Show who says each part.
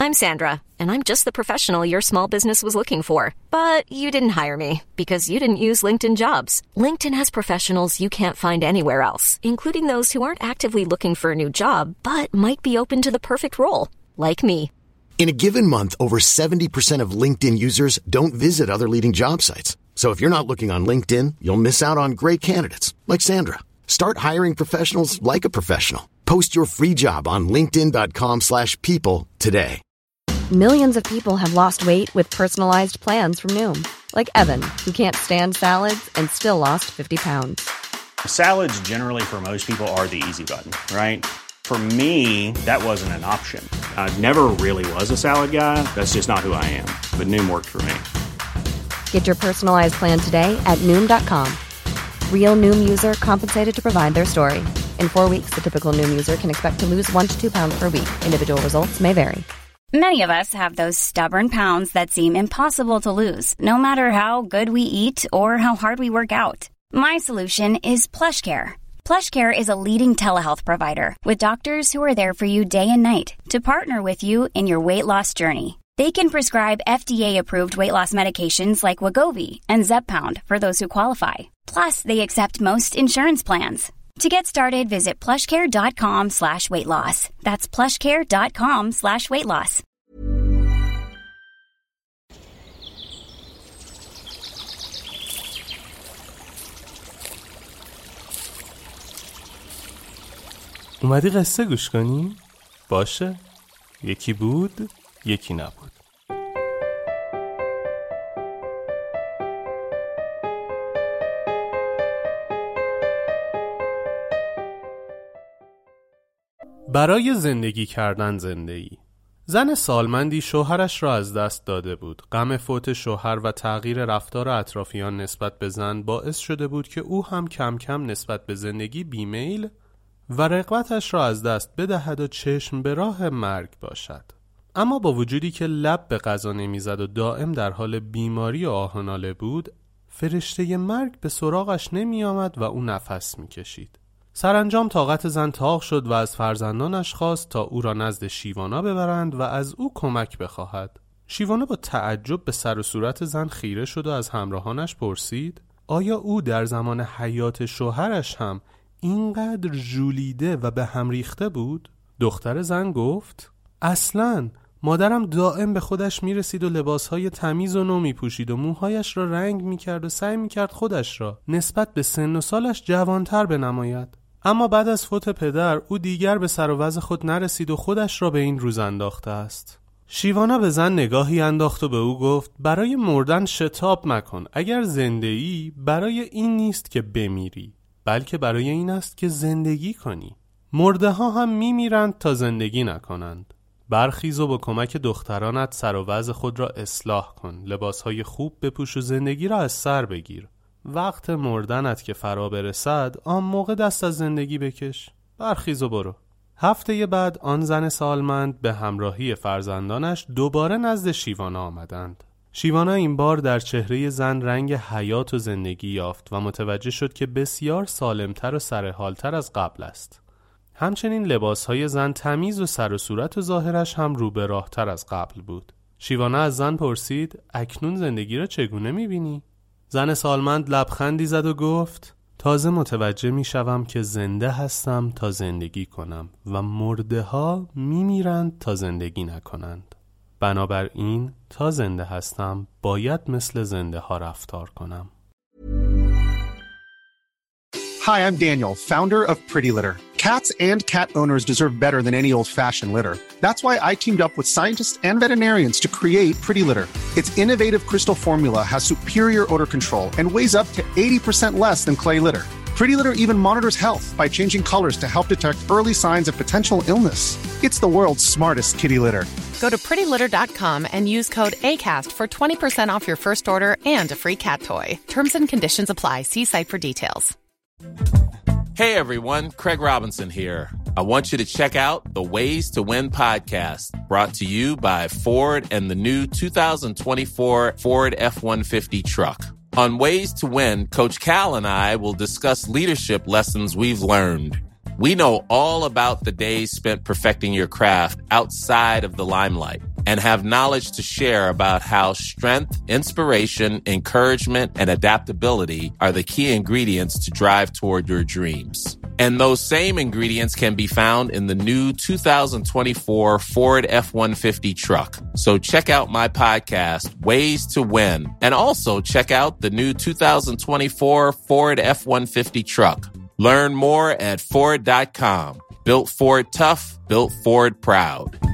Speaker 1: I'm Sandra, and I'm just the professional your small business was looking for. But you didn't hire me because you didn't use LinkedIn Jobs. LinkedIn has professionals you can't find anywhere else, including those who aren't actively looking for a new job, but might be open to the perfect role, like me.
Speaker 2: In a given month, over 70% of LinkedIn users don't visit other leading job sites. So if you're not looking on LinkedIn, you'll miss out on great candidates like Sandra. Start hiring professionals like a professional. Post your free job on linkedin.com/people today.
Speaker 3: Millions of people have lost weight with personalized plans from Noom. Like Evan, who can't stand salads and still lost 50 pounds.
Speaker 4: Salads generally for most people are the easy button, right? For me, that wasn't an option. I never really was a salad guy. That's just not who I am. But Noom worked for me.
Speaker 3: Get your personalized plan today at Noom.com. Real Noom user compensated to provide their story. In 4 weeks, the typical Noom user can expect to lose 1 to 2 pounds per week. Individual results may vary.
Speaker 5: Many of us have those stubborn pounds that seem impossible to lose, no matter how good we eat or how hard we work out. My solution is PlushCare. PlushCare is a leading telehealth provider with doctors who are there for you day and night to partner with you in your weight loss journey. They can prescribe FDA-approved weight loss medications like Wegovy and Zepbound for those who qualify. Plus, they accept most insurance plans. To get started, visit plushcare.com/weightloss. That's plushcare.com/weightloss.
Speaker 6: اومدی قصه گوش کنی؟ باشه. یکی بود، یکی نبود. برای زندگی کردن زنده‌ای. زن سالمندی شوهرش را از دست داده بود. غم فوت شوهر و تغییر رفتار اطرافیان نسبت به زن باعث شده بود که او هم کم کم نسبت به زندگی بیمیل و رغبتش را از دست بدهد و چشم به راه مرگ باشد. اما با وجودی که لب به غذا نمیزد و دائم در حال بیماری و آه و ناله بود، فرشته مرگ به سراغش نمی آمد و او نفس می کشید. سرانجام طاقت زن تاق شد و از فرزندانش خواست تا او را نزد شیوانا ببرند و از او کمک بخواهد. شیوانا با تعجب به سر و صورت زن خیره شد و از همراهانش پرسید آیا او در زمان حیات شوهرش هم اینقدر ژولیده و به هم ریخته بود؟ دختر زن گفت اصلاً مادرم دائم به خودش میرسید و لباسهای تمیز و نو میپوشید و موهایش را رنگ میکرد و سعی میکرد خودش را نسبت به سن و سالش جوانتر بنماید. اما بعد از فوت پدر او دیگر به سر و وضع خود نرسید و خودش را به این روز انداخته است. شیوانا به زن نگاهی انداخت و به او گفت برای مردن شتاب مکن. اگر زنده‌ای برای این نیست که بمیری، بلکه برای این است که زندگی کنی. مرده ها هم میمیرند تا زندگی نکنند. برخیز و با کمک دخترانت سر و وضع خود را اصلاح کن. لباسهای خوب بپوش و زندگی را از سر بگیر. وقت مردنت که فرا برسد آن موقع دست از زندگی بکش. برخیز و برو. هفته بعد آن زن سالمند به همراهی فرزندانش دوباره نزد شیوانا آمدند. شیوانا این بار در چهره زن رنگ حیات و زندگی یافت و متوجه شد که بسیار سالمتر و سرحالتر از قبل است. همچنین لباسهای زن تمیز و سر و صورت و ظاهرش هم رو به راه تر از قبل بود. شیوانا از زن پرسید اکنون زندگی را چگونه می‌بینی؟ زن سالمند لبخندی زد و گفت تازه متوجه می‌شوم که زنده هستم تا زندگی کنم و مرده ها می‌میرند تا زندگی نکنند. بنابراین تا زنده هستم باید مثل زنده ها رفتار کنم.
Speaker 7: Hi, I'm Daniel, founder of Pretty Litter. Cats and cat owners deserve better than any old-fashioned litter. That's why I teamed up with scientists and veterinarians to create Pretty Litter. Its innovative crystal formula has superior odor control and weighs up to 80% less than clay litter. Pretty Litter even monitors health by changing colors to help detect early signs of potential illness. It's the world's smartest kitty litter.
Speaker 8: Go to prettylitter.com and use code ACAST for 20% off your first order and a free cat toy. Terms and conditions apply. See site for details.
Speaker 9: Hey everyone, Craig Robinson here. I want you to check out the Ways to Win podcast, brought to you by Ford and the new 2024 Ford F-150 truck. On Ways to Win, Coach Cal and I will discuss leadership lessons we've learned. We know all about the days spent perfecting your craft outside of the limelight and have knowledge to share about how strength, inspiration, encouragement, and adaptability are the key ingredients to drive toward your dreams. And those same ingredients can be found in the new 2024 Ford F-150 truck. So check out my podcast, Ways to Win, and also check out the new 2024 Ford F-150 truck. Learn more at Ford.com. Built Ford tough, built Ford proud.